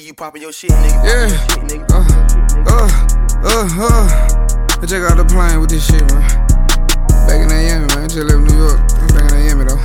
you poppin' your shit, nigga. Yeah. I just got the plane with this shit, man. Back in Miami, man. I just left New York. I'm back in Miami, though.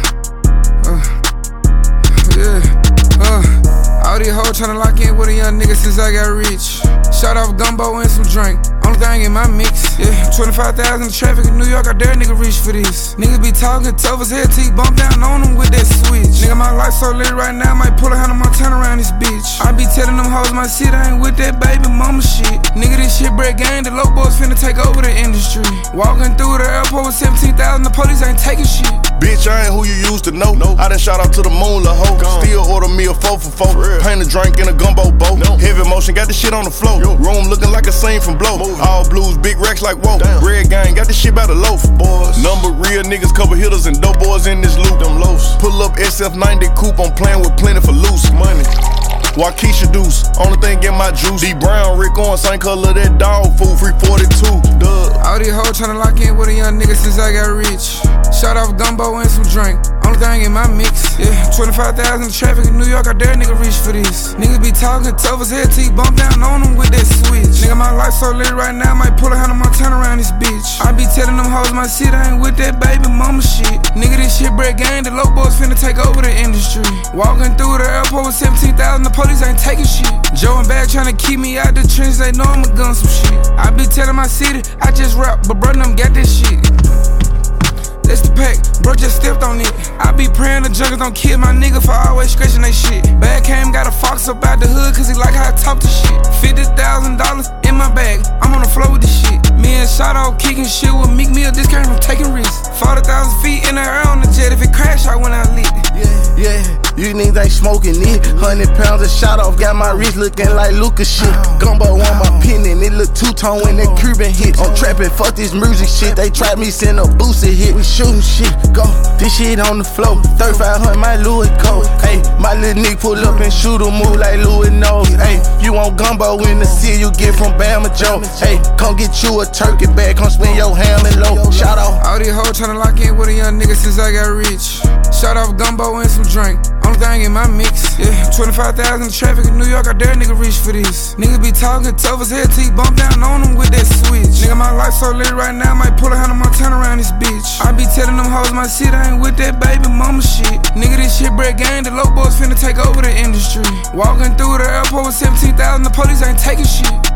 All these hoes tryna lock in with a young nigga since I got rich. Shot off gumbo and some drink. Only thing in my mix. Yeah, 25,000 in traffic in New York. I dare nigga reach for this. Niggas be talking tough as hell till you bump down on them with that switch. Nigga, my life so lit right now. Might pull a Hannah Montana around this bitch. I be telling them hoes my shit. I ain't with that baby mama shit. Nigga, this shit break game. The low boys finna take over the industry. Walking through the airport with 17,000. The police ain't taking shit. Bitch, I ain't who you used to know. I done shot out to the moon, la hoe. Still order me a 4 for 4. Paint a drink in a gumbo boat. Heavy motion, got the shit on the floor. Room looking like a scene from Blow. All blues, big racks like whoa. Red gang, got the shit by the loaf. Number real niggas, couple hitters and dope boys in this loop. Them loafs. Pull up SF90 coupe, I'm playing with plenty for loose money. Waukesha Deuce, only thing in my juice. D Brown, Rick on, same color that dog food, free 42. All these hoes tryna lock in with a young nigga since I got rich. Shot off gumbo and some drink. Only thing in my mix. Yeah, 25,000 in traffic in New York. I dare nigga reach for this. Niggas be talking tough as hell till you bump down on them with that switch. Nigga, my life so lit right now. Might pull a Hannah Montana around this bitch. I be telling them hoes my shit. I ain't with that baby mama shit. Nigga, this shit break game. The low boys finna take over the industry. Walking through the airport with 17,000. The police ain't taking shit. Joe and Bag tryna keep me out the trenches. They know I'ma gun some shit. I be telling my city, I just rap, but bro, them got this shit. That's the pack, bro just stepped on it. I be praying the juggers don't kill my nigga for always scratching they shit. Bad came, got a fox up out the hood, cause he like how I talk to shit. $50,000 in my bag, I'm on the floor with this shit. Me and Shadow kicking shit with Meek Mill, discouraged from taking risks. 40,000 feet in the air on the jet, if it crash, I went out lit. Yeah, you niggas ain't smoking it. 100 pounds of shot off, got my wrist looking like Lucas shit. Gumbo on my pinning, it look two-tone when that Cuban hit. I'm trapping, fuck this music shit. They tried me, send a boosted hit. We shooting shit, go. This shit on the floor. 3,500, my Louis coat. Hey, my little nigga pull up and shoot a move like Louis knows. Hey, you want gumbo in the city, you get from Bama Joe. Hey, come get you a turkey bag, come spin your ham and low. Shout out. All these hoes tryna lock in with a young nigga since I got rich. Shot off gumbo and some drink. Only thing in my mix. Yeah, 25,000 in traffic in New York. I dare nigga reach for this. Niggas be talking tough as hell till you bump down on them with that switch. Nigga, my life so lit right now. Might pull a Hannah Montana around this bitch. I be telling them hoes my shit. I ain't with that baby mama shit. Nigga, this shit break game. The low boys finna take over the industry. Walking through the airport with 17,000. The police ain't taking shit.